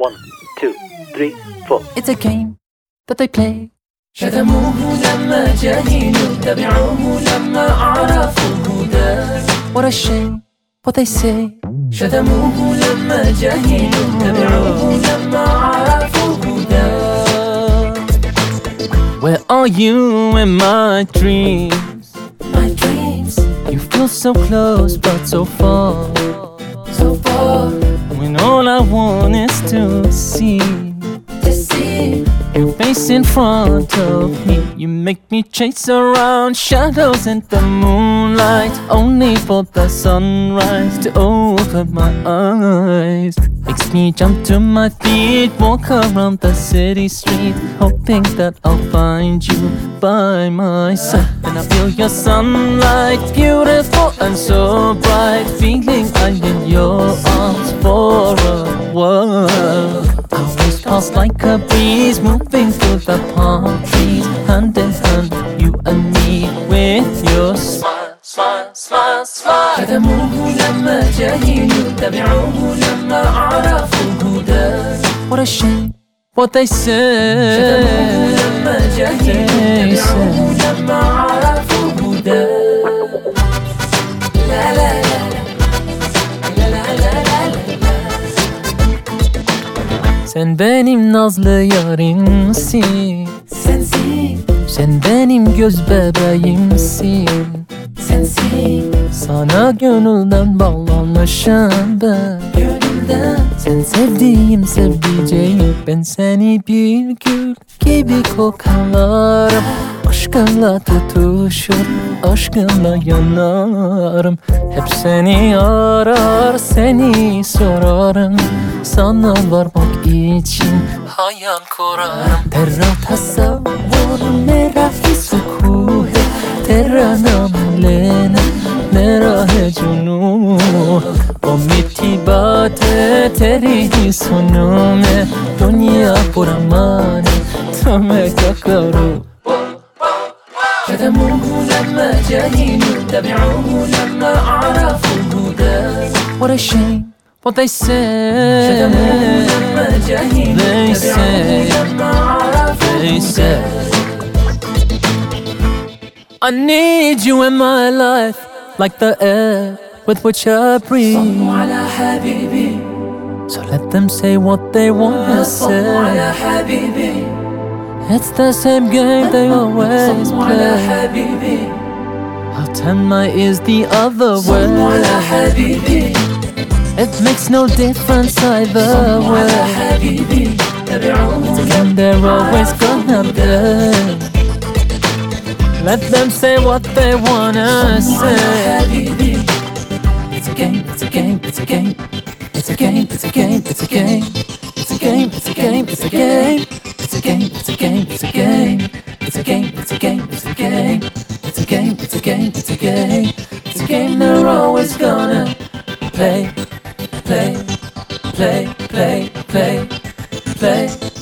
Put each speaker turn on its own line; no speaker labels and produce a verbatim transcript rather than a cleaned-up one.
One, two, three, four.
It's a game that they play.
شتموه لما جهلوا تبعوه لما عرفوا الهدى.
What a shame what they say.
شتموه لما جهلوا تبعوه لما عرفوا الهدى.
Where are you in my dreams?
My dreams,
You feel so close but so far.
so far
When all I want is to see
to see.
your face in front of me. You make me chase around shadows in the moonlight, only for the sunrise to open my eyes. Makes me jump to my feet, walk around the city street, hoping that I'll find you by my side. And I feel your sunlight, beautiful and so bright, feeling I'm in your arms for a while. Always pass like a breeze, moving through the palm trees, hand in hand, you and me, with your smile, smile, smile, smile.
شتموه لما جهلوا تبعوه لما عرفوا الهدى.
What a shame what they say.
شتموه لما جهلوا تبعوه لما عرفوا الهدى. لا لا لا لا لا لا لا لا.
Sen benim nazlı yarimsin,
Sensin,
sen benim göz bebeğimsin.
sensin,
Sana gönülden bağlanmışım ben.
gönülden.
Sen sevdiğim sevdiceğim, ben seni bir gül gibi kokarım. Aşkınla tutuşur, aşkınla yanarım. Hep seni arar, seni sorarım. Sana varmak için hayal kurarım. Terra tasavvur, mera hisukuhe, terra namlene, mera he junun. O mitibate teri sunume, dunya puramane, tame kakaru.
شتموه لما جهلوا تبعوه لما عرفوا الهدى.
What a shame what they
شتموه
say.
لما جهلوا
They
تبعوه
say,
لما عرفوا
they
الهدى.
say, I need you in my life, like the air with which I breathe.
صلوا على حبيبي,
So let them say what they wanna
صلوا على
say.
حبيبي,
It's the same game they always
صلوا على
play.
حبيبي,
I'll turn my ears the other
صلوا على
way.
حبيبي,
It makes no difference either
صلوا على
way.
حبيبي تبعوه.
And they're always gonna be. Let them say what they wanna
صلوا على
say.
حبيبي. It's a game, it's a game, it's a game. It's a game, it's a game, it's a game. It's a game, it's a game, it's a game. It's a game, it's a game, it's a game. It's a game, it's a game, it's a game. It's a game, it's a game, it's a game. It's a game they're always gonna play, play, play, play, play, play.